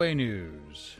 News.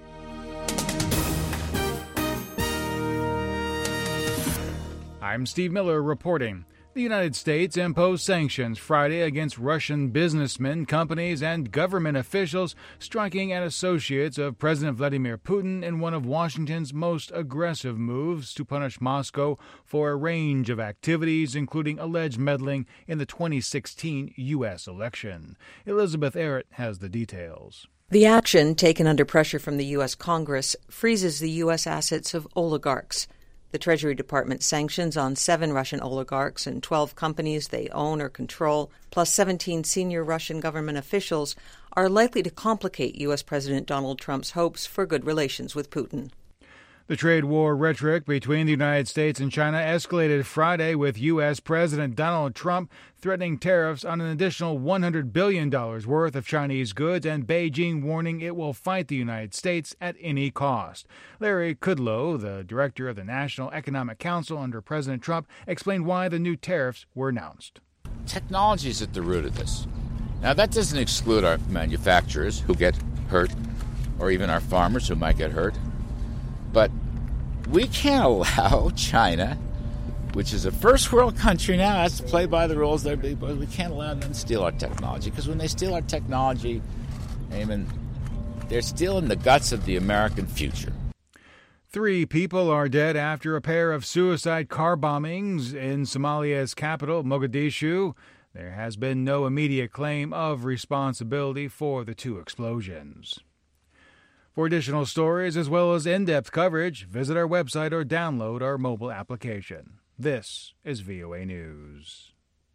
I'm Steve Miller reporting. The United States imposed sanctions Friday against Russian businessmen, companies, and government officials striking at associates of President Vladimir Putin in one of Washington's most aggressive moves to punish Moscow for a range of activities, including alleged meddling in the 2016 U.S. election. Elizabeth Errett has the details. The action, taken under pressure from the U.S. Congress, freezes the U.S. assets of oligarchs. The Treasury Department sanctions on 7 Russian oligarchs and 12 companies they own or control, plus 17 senior Russian government officials, are likely to complicate U.S. President Donald Trump's hopes for good relations with Putin. The trade war rhetoric between the United States and China escalated Friday, with U.S. President Donald Trump threatening tariffs on an additional $100 billion worth of Chinese goods and Beijing warning it will fight the United States at any cost. Larry Kudlow, the director of the National Economic Council under President Trump, explained why the new tariffs were announced. Technology is at the root of this. Now, that doesn't exclude our manufacturers who get hurt, or even our farmers who might get hurt. But we can't allow China, which is a first world country now, has to play by the rules. We can't allow them to steal our technology, because when they steal our technology, they're stealing the guts of the American future. 3 people are dead after a pair of suicide car bombings in Somalia's capital, Mogadishu. There has been no immediate claim of responsibility for the 2 explosions. For additional stories as well as in-depth coverage, visit our website or download our mobile application. This is VOA News.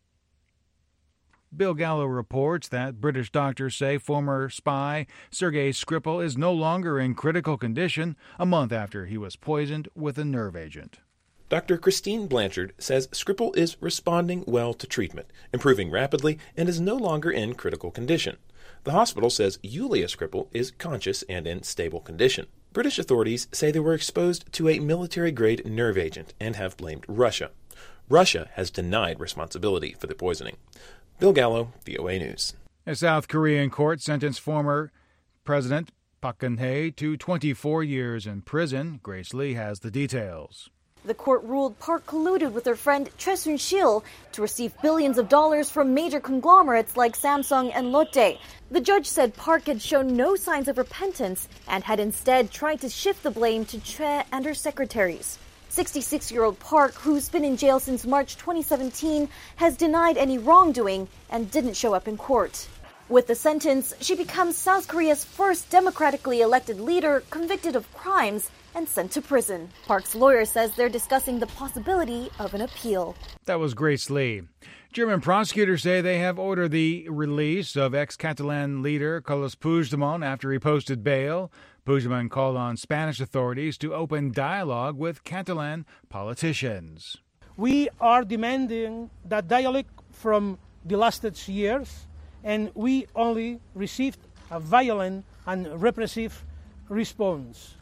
Bill Gallo reports that British doctors say former spy Sergei Skripal is no longer in critical condition a month after he was poisoned with a nerve agent. Dr. Christine Blanchard says Skripal is responding well to treatment, improving rapidly, and is no longer in critical condition. The hospital says Yulia Skripal is conscious and in stable condition. British authorities say they were exposed to a military-grade nerve agent and have blamed Russia. Russia has denied responsibility for the poisoning. Bill Gallo, VOA News. A South Korean court sentenced former President Park Geun-hye to 24 years in prison. Grace Lee has the details. The court ruled Park colluded with her friend Choi Soon-sil to receive billions of dollars from major conglomerates like Samsung and Lotte. The judge said Park had shown no signs of repentance and had instead tried to shift the blame to Choi and her secretaries. 66-year-old Park, who's been in jail since March 2017, has denied any wrongdoing and didn't show up in court. With the sentence, she becomes South Korea's first democratically elected leader convicted of crimes and sent to prison. Park's lawyer says they're discussing the possibility of an appeal. That was Grace Lee. German prosecutors say they have ordered the release of ex-Catalan leader Carles Puigdemont after he posted bail. Puigdemont called on Spanish authorities to open dialogue with Catalan politicians. We are demanding that dialogue from the last years, and we only received a violent and repressive response.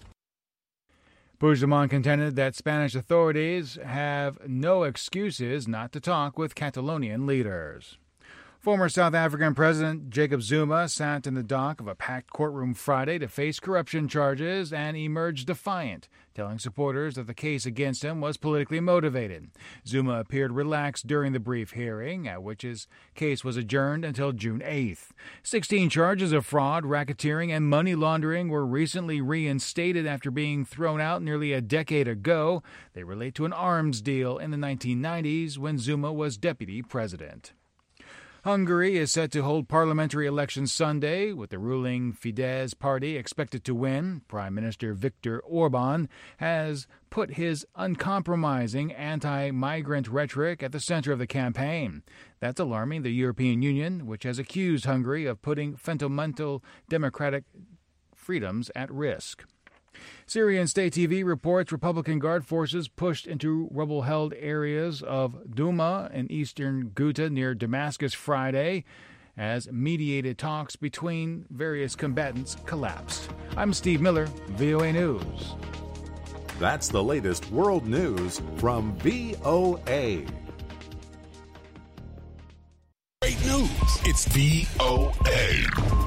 Puigdemont contended that Spanish authorities have no excuses not to talk with Catalonian leaders. Former South African President Jacob Zuma sat in the dock of a packed courtroom Friday to face corruption charges and emerged defiant, telling supporters that the case against him was politically motivated. Zuma appeared relaxed during the brief hearing, at which his case was adjourned until June 8th. 16 charges of fraud, racketeering, and money laundering were recently reinstated after being thrown out nearly a decade ago. They relate to an arms deal in the 1990s when Zuma was deputy president. Hungary is set to hold parliamentary elections Sunday, with the ruling Fidesz party expected to win. Prime Minister Viktor Orban has put his uncompromising anti-migrant rhetoric at the center of the campaign. That's alarming the European Union, which has accused Hungary of putting fundamental democratic freedoms at risk. Syrian state TV reports Republican Guard forces pushed into rubble-held areas of Douma in eastern Ghouta near Damascus Friday as mediated talks between various combatants collapsed. I'm Steve Miller, VOA News. That's the latest world news from VOA. Great news. It's VOA.